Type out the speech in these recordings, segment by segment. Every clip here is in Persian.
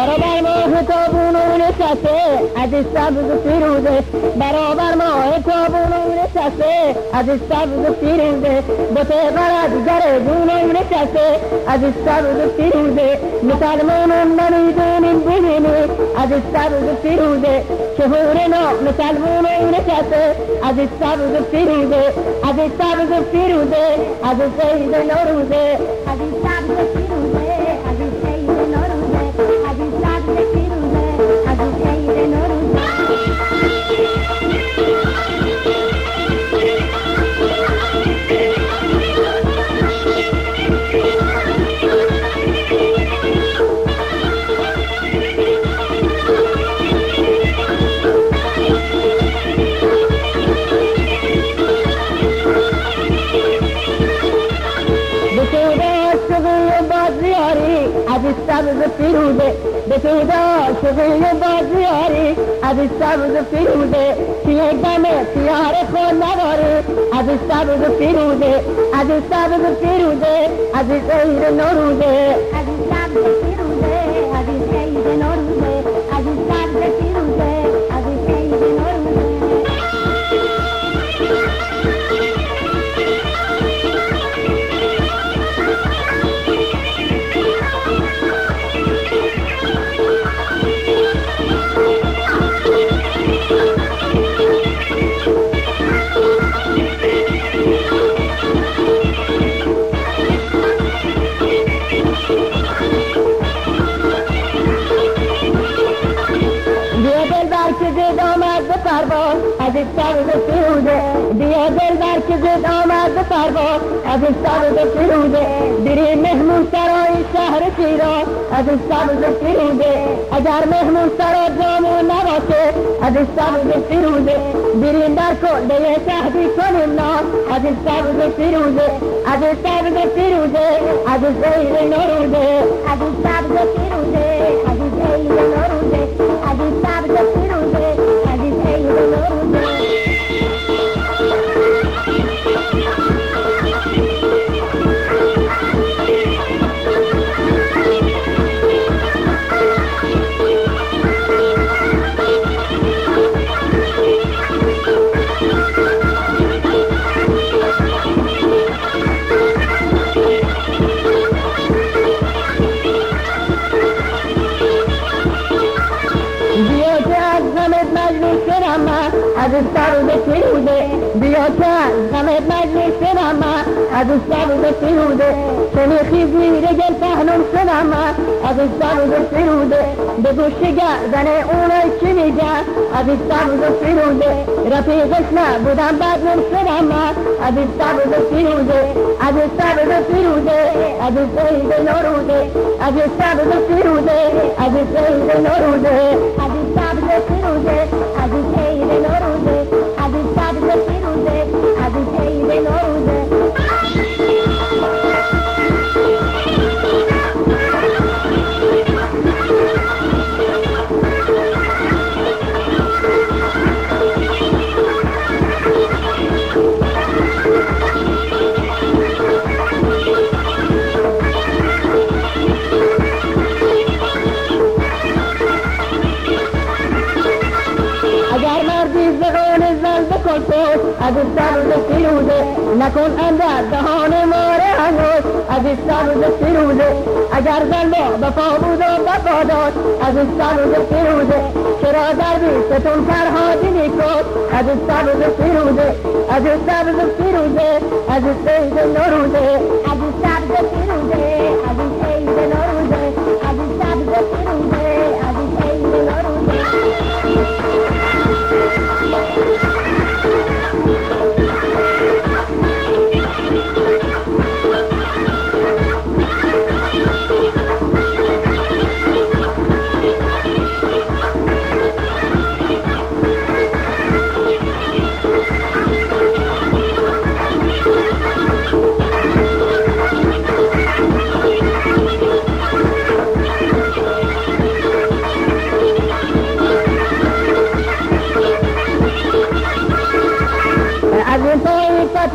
برابر ماه تابونو نشسته از سبز و فیروزه برابر ماه تابونو نشسته از سبز و فیروزه بت قرار جونو نشسته از سبز و فیروزه مسلمانان نمیدونیم ببینی از سبز و فیروزه شهور نام مسلمانان نشسته از سبز و فیروزه از سبز و فیروزه از سید نوروزه از سبز و فیروزه از سید نوروزه از سبز و فیروزه از سید نوروزه از سبز فیروزه به پیدا شغل بازیاری از سبز فیروزه توی دم پیار خود نداری از سبز فیروزه از سبز فیروزه از سید نوروزه از سبز فیروزه از سید نوروزه از سبز فیروزه از سید نوروزه از سبز فیروزه بیا دل بر که زد آمد به پرواز از سبز فیروزه بری مهمون سرای شهر شیراز از سبز فیروزه اگر مهمون سرا جامون نباشه از سبز فیروزه بریم در کلبه شهدی کنیم ناز از سبز فیروزه از سبز فیروزه از سید نوروزه از سبز فیروزه از سید نوروزه از سبز فیروزه از سید نوروزه از سبز فیروزه بیا که غمت مجلس شدم از سبز فیروزه شمیخی زیر گل پهنم شدم از سبز فیروزه به گوش گردن اونای چی میگن از سبز فیروزه رفیقش نبودم بدنم شدم از سبز فیروزه از سبز فیروزه از سید نوروزه از سبز فیروزه از سید نوروزه از سبز فیروزه از سید نوروزه از سبز فیروزه از سید نوروزه از سبز فیروزه نکن اندر دهان ماره هنوز از سبز فیروزه اگر زن با وفا بود و وفادار از سبز فیروزه چرا در بیستون فرهادی نیکوت از سبز فیروزه از سبز فیروزه از سید نوروزه از سبز فیروزه از سید نوروزه از سبز فیروزه از سید نوروزه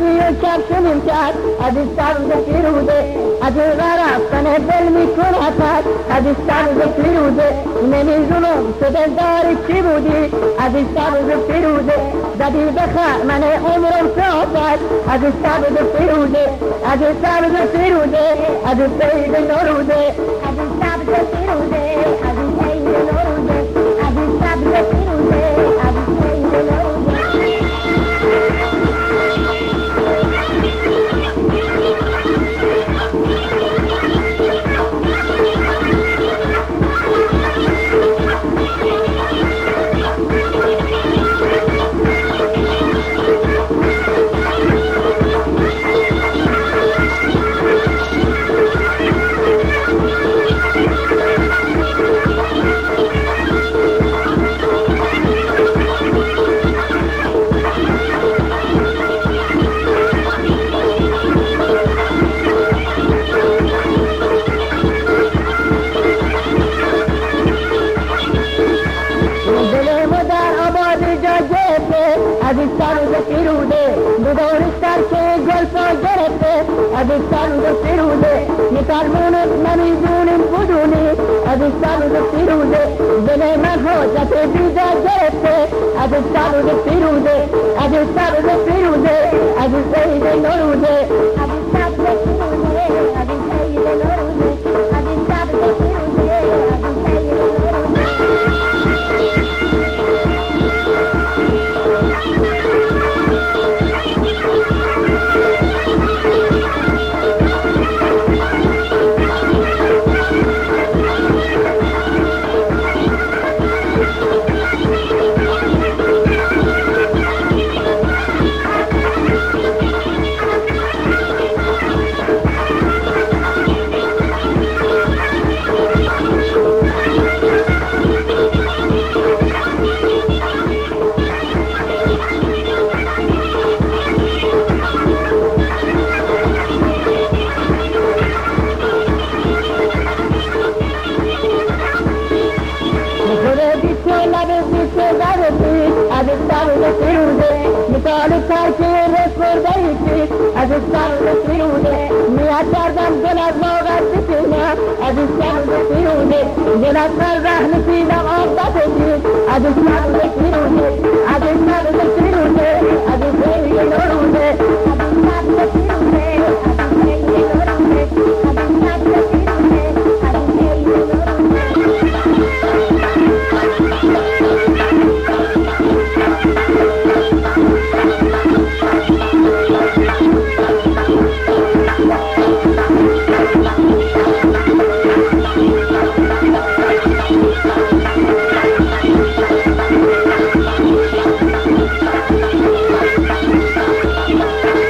و کفش نیمکت از این سبز فیروزه از این رفتن دل میکنه پس از این سبز فیروزه نمیدونم تو دلدار چی بودی از این سبز فیروزه زدی بخر من عمرم شاید از این سبز فیروزه از این سبز فیروزه از این سید نوروزه از این سبز فیروزه از این سید نوروزه از این سبز فیروزه از این سید نوروزه از این سبز فیروزه بدانش در که گلفا گرفته از این سبز فیروزه میفرمونم نمیدونیم بدونی از این سبز فیروزه دل من حاجت بیدار گرفته از این سبز فیروزه از این سبز فیروزه از این سید نوروزه از این سبز فیروزه از این سید نوروزه از این سبز فیروزه از این سید نوروزه از این سبز فیروزه مثال ترک رسورده ایشی از این سبز فیروزه میاد کردم دل از واقع سکینه از این سبز فیروزه دل از فرح نسیدم آبت دید از این سبز فیروزه از این سبز فیروزه از این سید نوروزه از این سبز فیروزه از این سید نوروزه از این سبز فیروزه از این سید نوروزه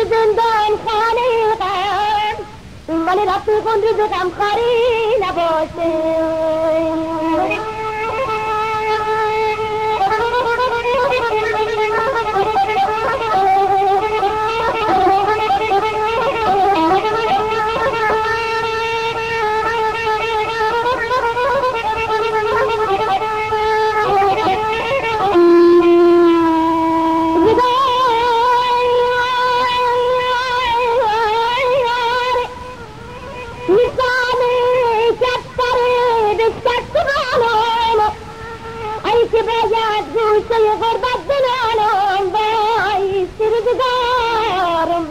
زندان خانه غم ولی رفیقان رزقم خاری نباشه غربت زنانم بای سرزگارم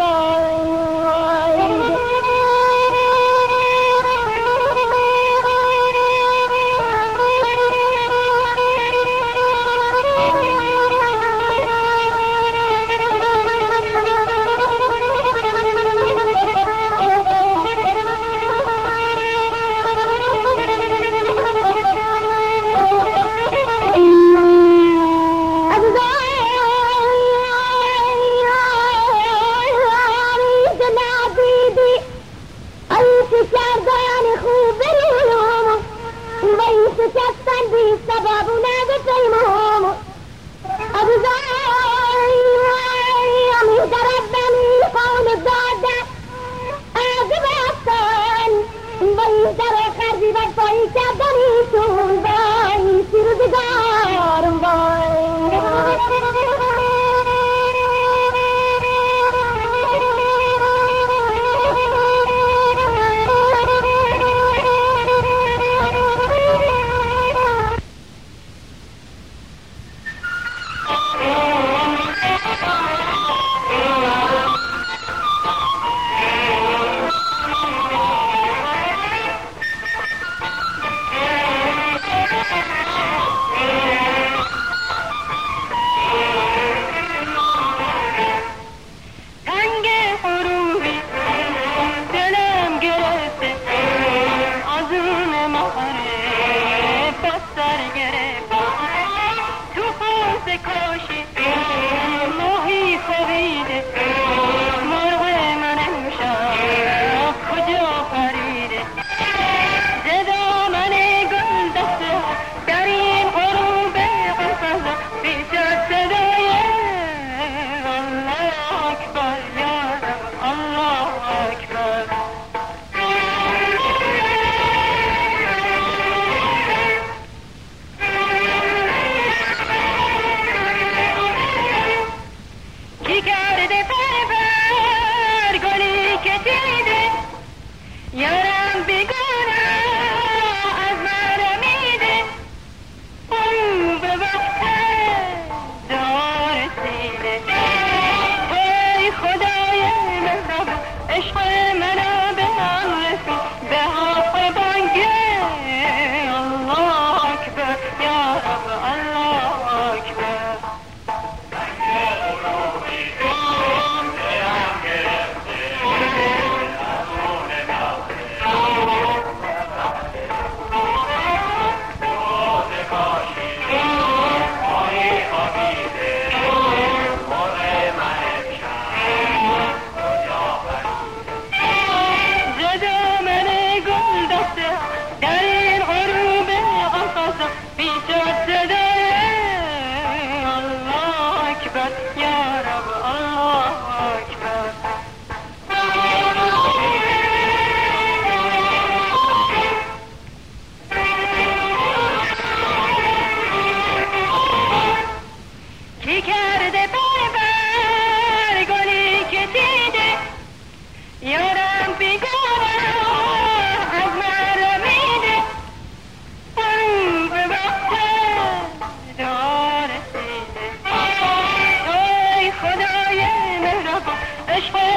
عشق